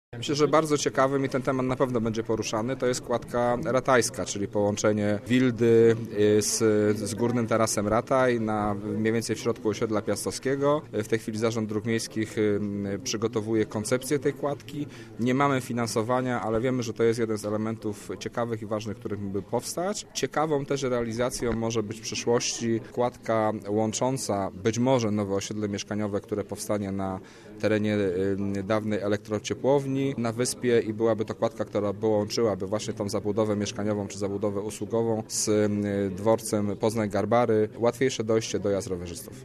Myślę, że bardzo ciekawym i ten temat na pewno będzie poruszany, to jest kładka ratajska, czyli połączenie Wildy z Górnym Tarasem Rataj na mniej więcej w środku osiedla Piastowskiego. W tej chwili Zarząd Dróg Miejskich przygotowuje koncepcję tej kładki. Nie mamy finansowania, ale wiemy, że to jest jeden z elementów ciekawych i ważnych, których mógłby powstać. Ciekawą też realizacją może być w przyszłości kładka łącząca być może nowe osiedle mieszkaniowe, które powstanie na terenie dawnej elektrociepłowni na wyspie i byłaby to kładka, która połączyłaby właśnie tą zabudowę mieszkaniową czy zabudowę usługową z dworcem Poznań-Garbary. Łatwiejsze dojście do jazd rowerzystów.